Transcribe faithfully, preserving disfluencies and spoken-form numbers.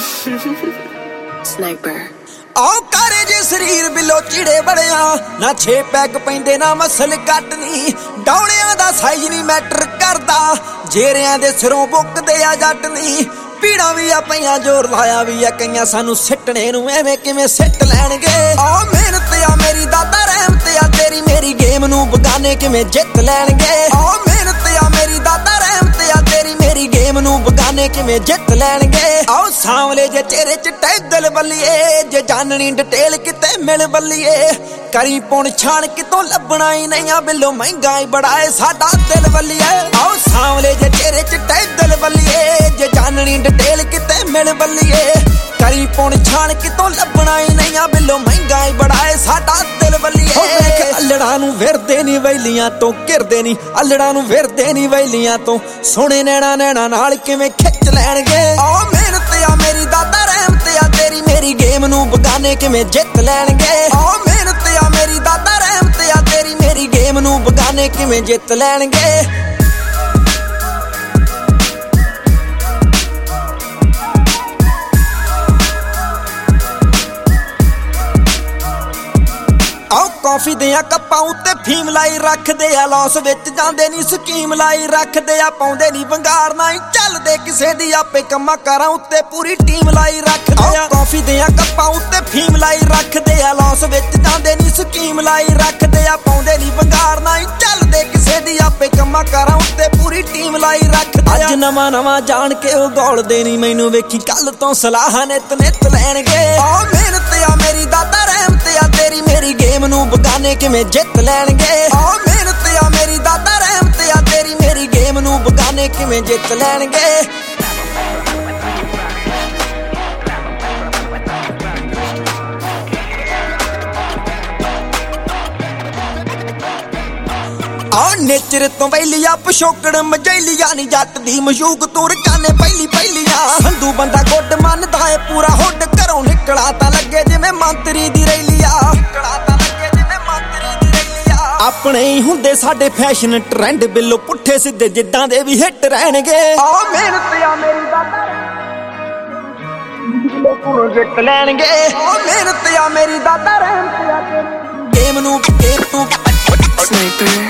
Sniper ਆਓ ਕਾਰੇ ਜੇ ਸਰੀਰ ਬਿਲੋ ਚਿੜੇ ਬੜਿਆ ਨਾ ਛੇ ਪੈਗ ਪੈਂਦੇ ਨਾ ਮਸਲ ਕੱਟਨੀ ਡੌਲਿਆਂ ਦਾ ਸਾਈਜ਼ ਨਹੀਂ ਮੈਟਰ ਕਰਦਾ ਜੇਰਿਆਂ ਦੇ ਸਿਰੋਂ ਬੁੱਕਦੇ ਆ ਜੱਟ ਨਹੀਂ ਪੀੜਾਂ ਵੀ ਆ ਪਈਆਂ ਜ਼ੋਰ ਲਾਇਆ ਵੀ ਆ ਕਈਆਂ ਸਾਨੂੰ ਸਿੱਟਣੇ ਨੂੰ ਐਵੇਂ ਕਿਵੇਂ ਸਿੱਟ ਲੈਣਗੇ ਆ ਮਿਹਨਤ ਆ ਮੇਰੀ ਦਾਦਾ ਰਹਿਮਤ ਆ ਤੇਰੀ ਮੇਰੀ ਗੇਮ ਨੂੰ ਬਗਾਨੇ ਕਿਵੇਂ ਜਿੱਤ ਲੈਣਗੇ ਆ ਮਿਹਨਤ ਆ ਮੇਰੀ ਦਾਦਾ ਰਹਿਮਤ ਆ ਤੇਰੀ ਮੇਰੀ ਗੇਮ ਨੂੰ ਬਗਾਨੇ ਕਿਵੇਂ ਜਿੱਤ ਲੈਣਗੇ ਆਓ ਸਾਂਵਲੇ ਜੇ ਚਿਹਰੇ ਚ ਟੈਗਲ ਬੱਲੀਏ ਜੇ ਜਾਣਨੀ ਡਿਟੇਲ ਕਿਤੇ ਮਿਲ ਬੱਲੀਏ ਕਰੀ ਪੁਣ ਛਾਣ ਕਿਤੋਂ ਲੱਭਣਾ ਹੀ ਨਹੀਂ ਆ ਬਿੱਲੋ ਮਹਿੰਗਾ ਹੀ ਬੜਾ ਏ ਸਾਡਾ ਦਿਲ ਬੱਲੀਏ ਆਓ ਸਾਂਵਲੇ ਜੇ ਚਿਹਰੇ ਚ ਟੈਗਲ ਬੱਲੀਏ ਜੇ ਜਾਣਨੀ ਡਿਟੇਲ ਕਿਤੇ ਮਿਲ ਬੱਲੀਏ ਕਰੀ ਪੁਣ ਛਾਣ ਕਿਤੋਂ ਲੱਭਣਾ ਹੀ ਨਹੀਂ ਆ ਬਿੱਲੋ ਮਹਿੰਗਾ ਹੀ ਬੜਾ ਏ ਸਾਡਾ ਦਿਲ ਬੱਲੀਏ ਹੋ ਵੇਖ ਅਲੜਾਂ ਨੂੰ ਵਿਰਦੇ ਨਹੀਂ ਵੈਲੀਆਂ ਤੋਂ ਘਿਰਦੇ ਨਹੀਂ ਅਲੜਾਂ ਨੂੰ ਵਿਰਦੇ ਨਹੀਂ ਵੈਲੀਆਂ ਤੋਂ ਸੋਹਣੇ ਨੈਣਾ ਨੈਣਾ ਨਾਲ ਕਿਵੇਂ ਖਿੱਚ ਲੈਣਗੇ ਆ ਮਿਹਨਤ ਆ ਮੇਰੀ ਦਾਦਾ ਰਹਿਮਤ ਆ ਤੇਰੀ ਮੇਰੀ ਗੇਮ ਨੂੰ ਬਗਾਨੇ ਕਿਵੇਂ ਜਿੱਤ ਲੈਣਗੇ ਆ ਮਿਹਨਤ ਆ ਮੇਰੀ ਦਾਦਾ ਰਹਿਮਤ ਆ ਤੇਰੀ ਮੇਰੀ ਗੇਮ ਨੂੰ ਬਗਾਨੇ ਕਿਵੇਂ ਜਿੱਤ ਲੈਣਗੇ ਆਓ ਕਾਫੀ ਦੇ ਆ ਕੱਪਾਂ ਉੱਤੇ ਫੀਮ ਲਾਈ ਰੱਖਦੇ ਆ ਲੌਸ ਵਿੱਚ ਜਾਂਦੇ ਨਹੀਂ ਸਕੀਮ ਲਾਈ ਰੱਖਦੇ ਆ ਪਾਉਂਦੇ ਨਹੀਂ ਵੰਗਾਰ ਨਾ ਹੀ ਚੱਲਦੇ ਕਿਸੇ ਦੀ ਆਪੇ ਕੰਮਾਂ ਕਾਰਾਂ ਉੱਤੇ ਪੂਰੀ ਟੀਮ ਲਾਈ ਰੱਖਦੇ ਆ ਕਾਫੀ ਦੇ ਆ ਕੱਪਾਂ ਉੱਤੇ ਫੀਮ ਲਾਈ ਰੱਖਦੇ ਆ ਲੌਸ ਵਿੱਚ ਜਾਂਦੇ ਨਹੀਂ ਸਕੀਮ ਲਾਈ ਰੱਖਦੇ ਆ ਪਾਉਂਦੇ ਨਹੀਂ ਵੰਗਾਰ ਨਾ ਹੀ ਚੱਲਦੇ ਕਿਸੇ ਦੀ ਆਪੇ ਕੰਮਾਂ ਕਾਰਾਂ ਉੱਤੇ ਪੂਰੀ ਟੀਮ ਲਾਈ ਰੱਖਦੇ ਆ ਅੱਜ ਨਵਾਂ ਨਵਾਂ ਜਾਣ ਕੇ ਉਹ ਗੋਲਦੇ ਨਹੀਂ ਮੈਨੂੰ ਵੇਖੀ ਕੱਲ ਤੋਂ ਸਲਾਹਾਂ ਨਿਤ ਨਿਤ ਲੈਣਗੇ ਆ ਮਿਹਨਤ ਆ ਮੇਰੀ ਦਾਦਾ ਰਹਿਮਤ ਆ ਤੇਰੀ ਮੇਰੀ ਗੇਮ ਨੂੰ ਬਗਾਨੇ ਕਿਵੇਂ ਜਿੱਤ ਲੈਣਗੇ ਆ ਮਿਹਨਤ ਆ ਮੇਰੀ ਦਾਦਾ ਰਹਿਮਤ ਆ ਤੇਰੀ ਮੇਰੀ ਗੇਮ ਨੂੰ ਬਗਾਨੇ ਕਿਵੇਂ ਜਿੱਤ ਲੈਣਗੇ ਆ ਨੇਚਰ ਤੋਂ ਵੈਲੀਆ ਪਸ਼ੋਕੜ ਮਜੈਲੀਆ ਨਹੀਂ ਜੱਟ ਦੀ ਮਸ਼ੂਕ ਤੂੰ ਰਕਾਨੇ ਪਹਿਲੀ ਪਹਿਲੀਆਂ ਸੰਧੂ ਬੰਦਾ ਗੁੱਡ ਮੰਨਦਾ ਏ ਪੂਰਾ ਹੁੱਡ ਘਰੋਂ ਨਿਕਲਾ ਤਾਂ ਲੱਗੇ ਜਿਵੇਂ ਮੰਤਰੀ ਦੀ ਰੈਲੀਆ ਨਿਕਲਾ ਤਾਂ ਲੱਗੇ ਜਿਵੇਂ ਮੰਤਰੀ ਦੀ ਰੈਲੀਆ ਆਪਣੇ ਹੀ ਹੁੰਦੇ ਸਾਡੇ ਫੈਸ਼ਨ ਟ੍ਰੈਂਡ ਬਿੱਲੋ ਪੁੱਠੇ ਸਿੱਧੇ ਜਿੱਦਾਂ ਦੇ ਵੀ ਹਿੱਟ ਰਹਿਣਗੇ ਆ ਮਿਹਨਤ ਆ ਮੇਰੀ ਦਾਦਾ ਬਿੱਲੋ ਜਿੱਤ ਲੈਣਗੇ ਆ ਮਿਹਨਤ ਆ ਮੇਰੀ ਦਾਦਾ ਰਹਿਮਤ ਆ ਗੇਮ ਨੂੰ ਗੇਮ ਨੂੰ Sniper